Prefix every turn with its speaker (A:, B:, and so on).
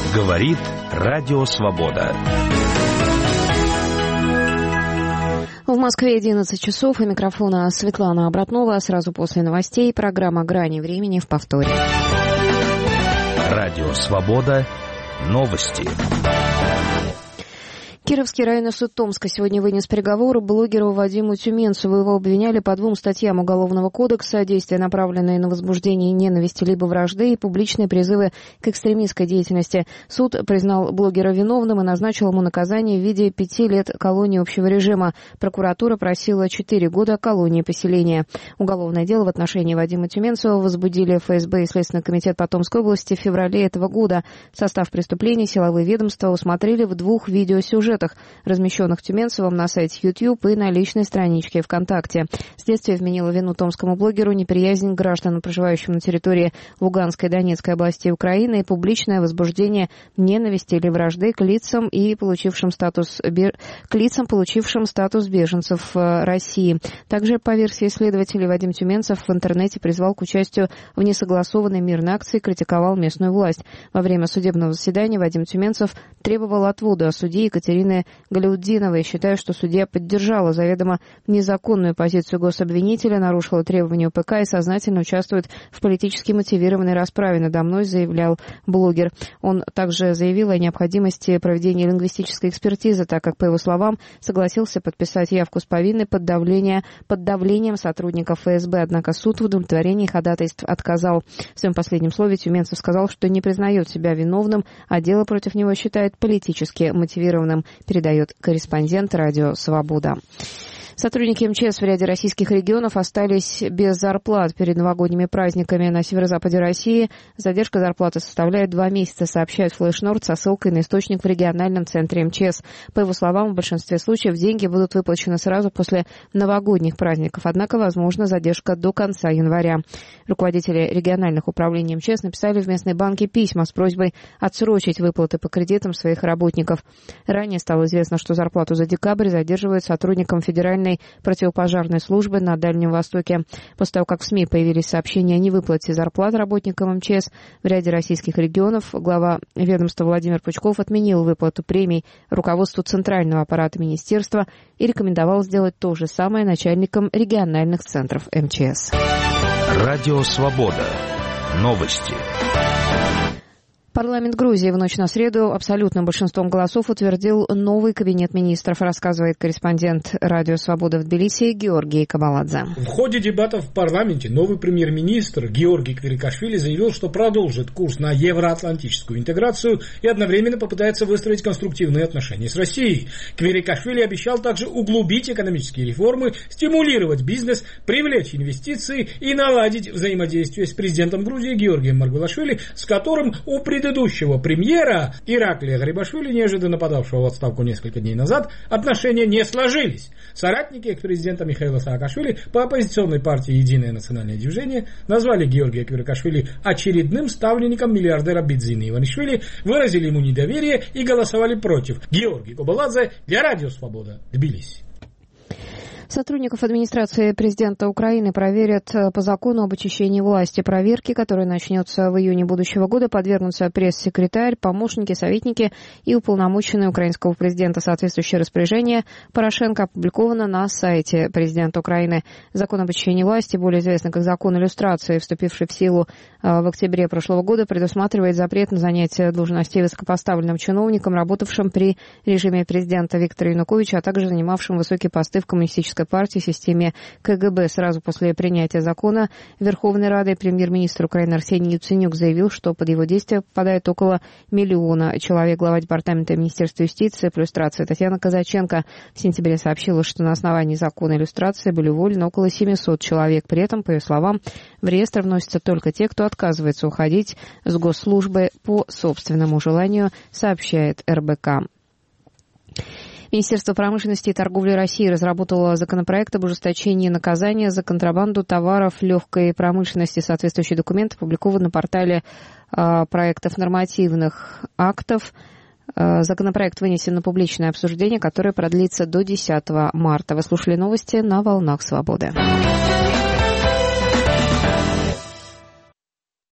A: Говорит Радио Свобода.
B: В Москве 11 часов. У микрофона Светлана Обратнова. Сразу после новостей программа «Грани времени» в повторе.
A: Радио Свобода. Новости.
B: Кировский районный суд Томска сегодня вынес приговор блогеру Вадиму Тюменцеву. Его обвиняли по 2 статьям Уголовного кодекса: действия, направленные на возбуждение ненависти либо вражды, и публичные призывы к экстремистской деятельности. Суд признал блогера виновным и назначил ему наказание в виде 5 лет колонии общего режима. Прокуратура просила 4 года колонии поселения. Уголовное дело в отношении Вадима Тюменцева возбудили ФСБ и Следственный комитет по Томской области в феврале этого года. Состав преступлений силовые ведомства усмотрели в 2 видеосюжетах, размещенных Тюменцевым на сайте YouTube и на личной страничке ВКонтакте. Следствие вменило вину томскому блогеру неприязнь к гражданам, проживающим на территории Луганской и Донецкой областей Украины, и публичное возбуждение ненависти или вражды к лицам, получившим статус беженцев России. Также, по версии следователей, Вадим Тюменцев в интернете призвал к участию в несогласованной мирной акции, критиковал местную власть. Во время судебного заседания Вадим Тюменцев требовал отвода судьи Екатерины Галяутдиновой, считая, что судья поддержала заведомо незаконную позицию гособвинителя, нарушила требования УПК и сознательно участвует в политически мотивированной расправе надо мной, заявлял блогер. Он также заявил о необходимости проведения лингвистической экспертизы, так как, по его словам, согласился подписать явку с повинной под давлением сотрудников ФСБ, однако суд в удовлетворении ходатайств отказал. В своем последнем слове Тюменцев сказал, что не признает себя виновным, а дело против него считает политически мотивированным, передает корреспондент «Радио Свобода». Сотрудники МЧС в ряде российских регионов остались без зарплат перед новогодними праздниками. На северо-западе России задержка зарплаты составляет 2 месяца, сообщает Флэш-Норд со ссылкой на источник в региональном центре МЧС. По его словам, в большинстве случаев деньги будут выплачены сразу после новогодних праздников, однако возможна задержка до конца января. Руководители региональных управлений МЧС написали в местные банки письма с просьбой отсрочить выплаты по кредитам своих работников. Ранее стало известно, что зарплату за декабрь задерживают сотрудникам Федеральной противопожарной службы на Дальнем Востоке. После того, как в СМИ появились сообщения о невыплате зарплат работникам МЧС в ряде российских регионов, глава ведомства Владимир Пучков отменил выплату премий руководству центрального аппарата министерства и рекомендовал сделать то же самое начальникам региональных центров МЧС.
A: Радио Свобода. Новости.
B: Парламент Грузии в ночь на среду абсолютным большинством голосов утвердил новый кабинет министров, рассказывает корреспондент «Радио Свобода» в Тбилиси Георгий Кабаладзе.
C: В ходе дебатов в парламенте новый премьер-министр Георгий Квирикашвили заявил, что продолжит курс на евроатлантическую интеграцию и одновременно попытается выстроить конструктивные отношения с Россией. Квирикашвили обещал также углубить экономические реформы, стимулировать бизнес, привлечь инвестиции и наладить взаимодействие с президентом Грузии Георгием Маргвелашвили, с которым у предыдущего премьера Ираклия Гарибашвили, неожиданно подавшего в отставку несколько дней назад, отношения не сложились. Соратники экс-президента Михаила Саакашвили по оппозиционной партии «Единое национальное движение» назвали Георгия Квирикашвили очередным ставленником миллиардера Бидзины Иванишвили, выразили ему недоверие и голосовали против. Георгий Кабаладзе для Радио Свобода, Тбилиси.
B: Сотрудников администрации президента Украины проверят по закону об очищении власти. Проверки, которая начнется в июне будущего года, подвергнутся пресс-секретарь, помощники, советники и уполномоченные украинского президента. Соответствующее распоряжение Порошенко опубликовано на сайте президента Украины. Закон об очищении власти, более известный как закон иллюстрации, вступивший в силу в октябре прошлого года, предусматривает запрет на занятие должностей высокопоставленным чиновникам, работавшим при режиме президента Виктора Януковича, а также занимавшим высокие посты в коммунистической партии, системе КГБ. Сразу после принятия закона Верховной Радой премьер-министр Украины Арсений Яценюк заявил, что под его действие попадает около 1 миллиона человек. Глава департамента Министерства юстиции и иллюстрации Татьяна Казаченко в сентябре сообщила, что на основании закона иллюстрации были уволены около 700 человек. При этом, по ее словам, в реестр вносятся только те, кто отказывается уходить с госслужбы по собственному желанию, сообщает РБК. Министерство промышленности и торговли России разработало законопроект об ужесточении наказания за контрабанду товаров легкой промышленности. Соответствующий документ опубликован на портале проектов нормативных актов. Законопроект вынесен на публичное обсуждение, которое продлится до 10 марта. Вы слушали новости на «Волнах Свободы».